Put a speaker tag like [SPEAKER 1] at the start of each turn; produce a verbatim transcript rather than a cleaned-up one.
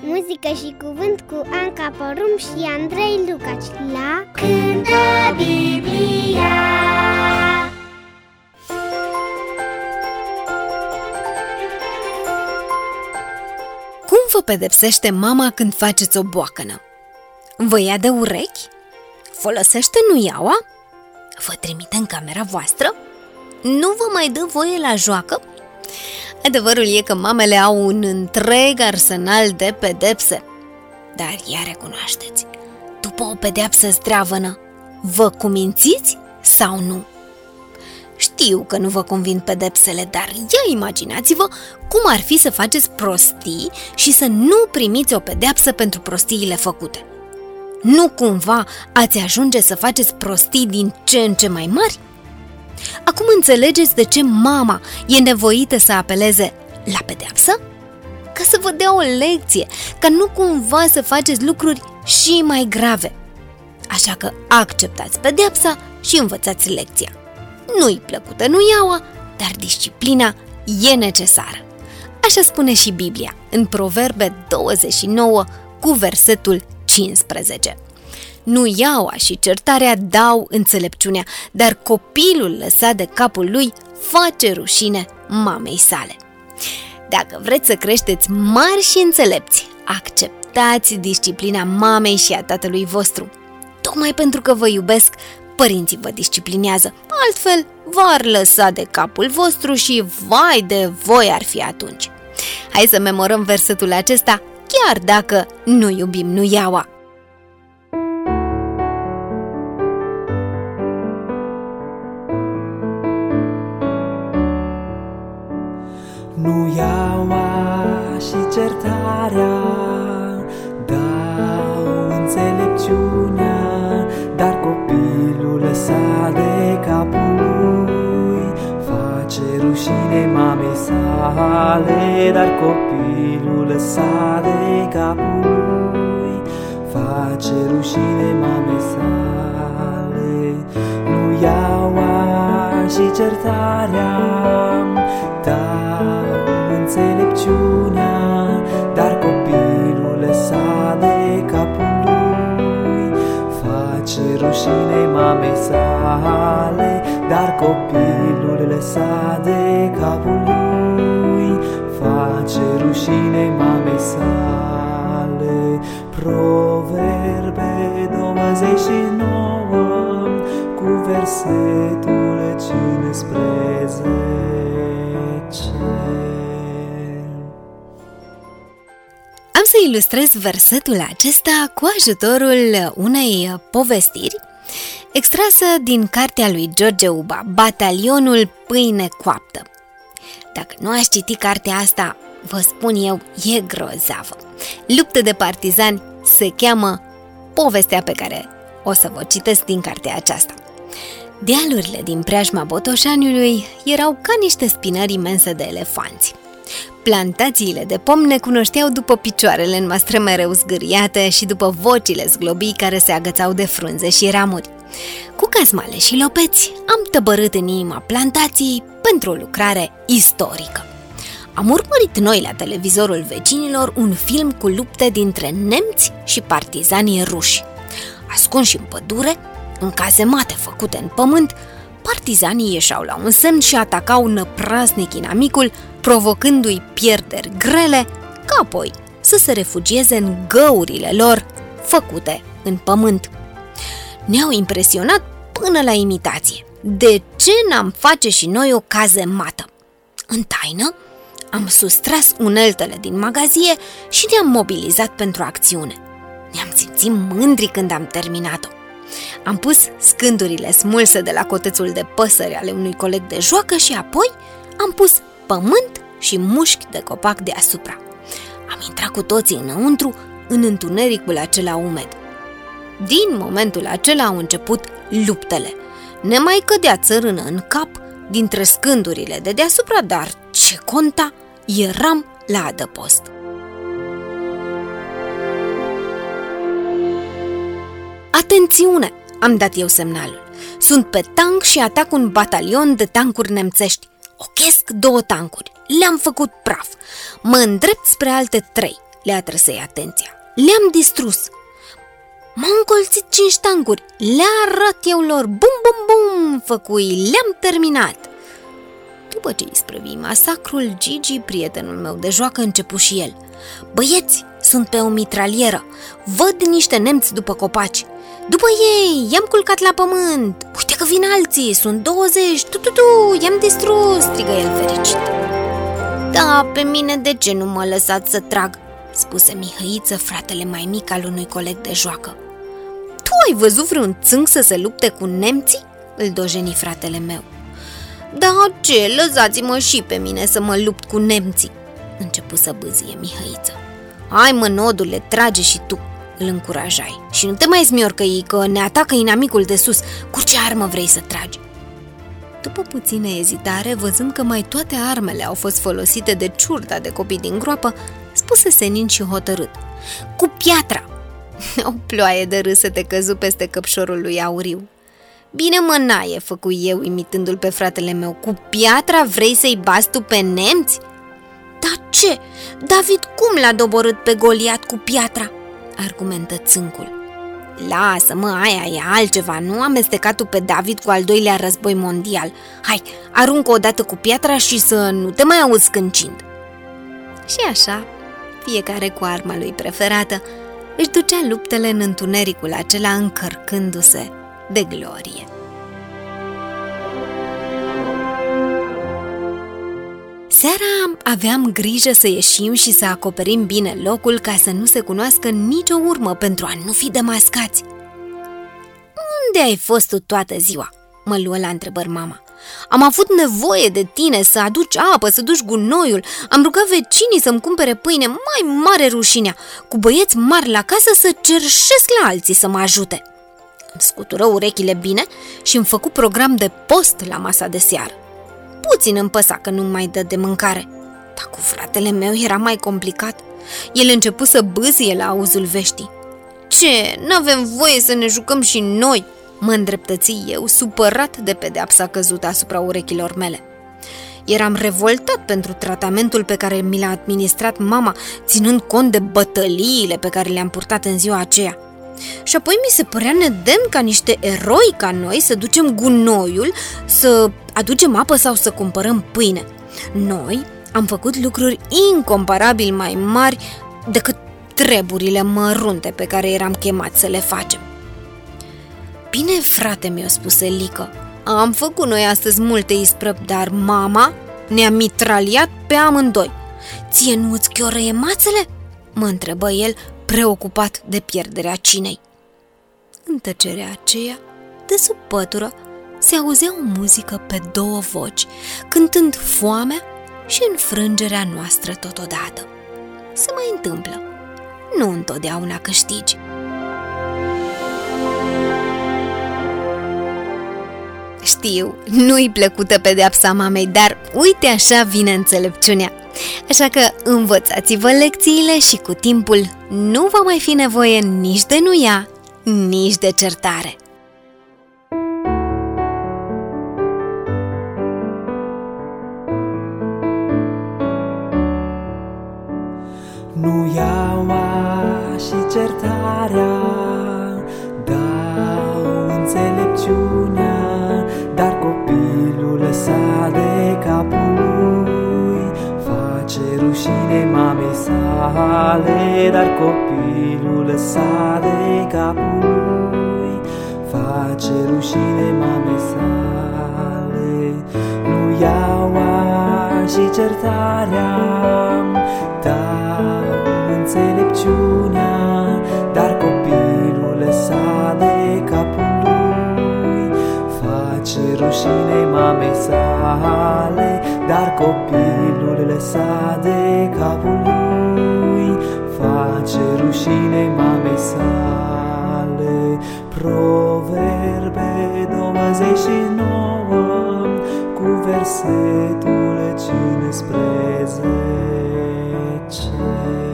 [SPEAKER 1] Muzică și cuvânt cu Anca Porum și Andrei Lucaci la Cântă Biblia.
[SPEAKER 2] Cum vă pedepsește mama când faceți o boacănă? Vă ia de urechi? Folosește nuiaua? Vă trimite în camera voastră? Nu vă mai dă voie la joacă? Adevărul e că mamele au un întreg arsenal de pedepse. Dar ia recunoașteți, după o pedeapsă zdravănă, vă cumințiți sau nu? Știu că nu vă convin pedepsele, dar ia imaginați-vă cum ar fi să faceți prostii și să nu primiți o pedeapsă pentru prostiile făcute. Nu cumva ați ajunge să faceți prostii din ce în ce mai mari? Acum înțelegeți de ce mama e nevoită să apeleze la pedeapsă? Ca să vă dea o lecție, ca nu cumva să faceți lucruri și mai grave. Așa că acceptați pedeapsa și învățați lecția. Nu-i plăcută nuiaua, dar disciplina e necesară. Așa spune și Biblia, în Proverbe douăzeci și nouă, cu versetul cincisprezece. Nuiaua și certarea dau înțelepciunea, dar copilul lăsat de capul lui face rușine mamei sale. Dacă vreți să creșteți mari și înțelepți, acceptați disciplina mamei și a tatălui vostru. Tocmai pentru că vă iubesc, părinții vă disciplinează, altfel v-ar lăsa de capul vostru și vai de voi ar fi atunci. Hai să memorăm versetul acesta, chiar dacă nu iubim nuiaua.
[SPEAKER 3] Nuiaua și certarea dau înțelepciunea, dar copilul lăsat de capul lui face rușine mamei sale. Dar copilul lăsat de capul lui face rușine mamei sale. Nuiaua și certarea dau înțelepciunea, dar copilul lăsat de capul lui face rușine mamei sale. Dar copilul lăsat de capul lui face rușine mamei sale. Proverbe douăzeci și nouă, cu versetul cincisprezece.
[SPEAKER 2] Am să ilustrez versetul acesta cu ajutorul unei povestiri extrasă din cartea lui George Uba, Batalionul Pâine Coaptă. Dacă nu ați citit cartea asta, vă spun eu, e grozavă. Luptă de partizani se cheamă povestea pe care o să vă citesc din cartea aceasta. Dealurile din preajma Botoșaniului erau ca niște spinări imense de elefanți. Plantațiile de pom ne cunoșteau după picioarele noastre mereu zgâriate și după vocile zglobii care se agățau de frunze și ramuri. Cu cazmale și lopeți am tăbărât în inima plantației pentru o lucrare istorică. Am urmărit noi la televizorul vecinilor un film cu lupte dintre nemți și partizanii ruși. Ascunși în pădure, în cazemate făcute în pământ, partizanii ieșeau la un semn și atacau năprasnic inamicul, provocându-i pierderi grele, ca apoi să se refugieze în găurile lor făcute în pământ. Ne-au impresionat până la imitație. De ce n-am face și noi o cazemată? În taină am sustras uneltele din magazie și ne-am mobilizat pentru acțiune. Ne-am simțit mândri când am terminat-o. Am pus scândurile smulse de la cotețul de păsări ale unui coleg de joacă și apoi am pus pământ și mușchi de copac deasupra. Am intrat cu toții înăuntru în întunericul acela umed. Din momentul acela au început luptele. Ne mai cădea țărână în cap dintre scândurile de deasupra, dar ce conta, eram la adăpost. Atențiune! Am dat eu semnalul. Sunt pe tank și atac un batalion de tancuri nemțești. Ochesc două tancuri. Le-am făcut praf. Mă îndrept spre alte trei. le atrăsei atenția. Le-am distrus. M-au încolțit cinci tancuri. Le arăt eu lor. Bum, bum, bum, făcui. Le-am terminat. După ce isprăvi masacrul, Gigi, prietenul meu de joacă, începu și el. Băieți, sunt pe o mitralieră. Văd niște nemți după copaci. După ei, i-am culcat la pământ. Uite că vin alții, sunt douăzeci. Tu, tu, tu, i-am distrus, strigă el fericit. Da, pe mine de ce nu mă lăsați să trag? Spuse Mihăiță, fratele mai mic al unui coleg de joacă. Tu ai văzut vreun țânc să se lupte cu nemții? Îl dojeni fratele meu. Da, ce, lăsați-mă și pe mine să mă lupt cu nemții, începu să bâzie Mihăiță. Hai mă, nodule, trage și tu, îl încurajai. Și nu te mai smiorcăi că ne atacă inamicul de sus. Cu ce armă vrei să tragi? După puțină ezitare, văzând că mai toate armele au fost folosite de ciurda de copii din groapă, spuse senin și hotărât. Cu piatra! O ploaie de râsete căzu peste căpșorul lui Auriu. Bine mă, naie, făcui eu, imitându-l pe fratele meu. Cu piatra vrei să-i bați tu pe nemți? Dar ce? David cum l-a doborât pe Goliat cu piatra? Argumentă țâncul. Lasă, mă, aia e altceva, nu amesteca tu pe David cu al doilea război mondial. Hai, aruncă odată cu piatra și să nu te mai auzi scâncind. Și așa, fiecare cu arma lui preferată, își ducea luptele în întunericul acela, încărcându-se de glorie. Seara aveam grijă să ieșim și să acoperim bine locul ca să nu se cunoască nicio urmă pentru a nu fi demascați. Unde ai fost tu toată ziua? Mă luă la întrebări mama. Am avut nevoie de tine să aduci apă, să duci gunoiul. Am rugat vecinii să-mi cumpere pâine, mai mare rușinea, cu băieți mari la casă să cerșesc la alții să mă ajute. Îmi scutură urechile bine și îmi făcu program de post la masa de seară. Puțin îmi păsa că nu mai dă de mâncare, dar cu fratele meu era mai complicat. El începu să bâzie la auzul veștii. Ce, n-avem voie să ne jucăm și noi? Mă îndreptăți eu, supărat de pedeapsa căzută asupra urechilor mele. Eram revoltat pentru tratamentul pe care mi l-a administrat mama, ținând cont de bătăliile pe care le-am purtat în ziua aceea. Și apoi mi se părea nedemn ca niște eroi ca noi să ducem gunoiul, să aducem apă sau să cumpărăm pâine. Noi am făcut lucruri incomparabil mai mari decât treburile mărunte pe care eram chemați să le facem. Bine, frate, mi-a spus Elică, am făcut noi astăzi multe isprăbi, dar mama ne-a mitraliat pe amândoi. Ție nu îți chiorăie mațele? Mă întrebă el, preocupat de pierderea cinei. În tăcerea aceea, de sub pătură, se auzea o muzică pe două voci, cântând foamea și înfrângerea noastră totodată. Se mai întâmplă. Nu întotdeauna câștigi. Știu, nu-i plăcută pedeapsa mamei, dar uite așa vine înțelepciunea. Așa că învățați-vă lecțiile și cu timpul nu va mai fi nevoie nici de nuia, nici de certare.
[SPEAKER 3] Nuiaua și certarea dau înțelepciunea, dar copilul lăsat de capul lui face rușine mamei sale, dar copilul lăsat de capul lui face rușine mamei sale. Nuiaua și certarea dau înțelepciunea, dar copilul lăsat de capul lui face rușine mamei sale, dar copilul lăsat de capul lui face rușine mamei sale. Proverbe douăzeci și nouă cu versetul cincisprezece.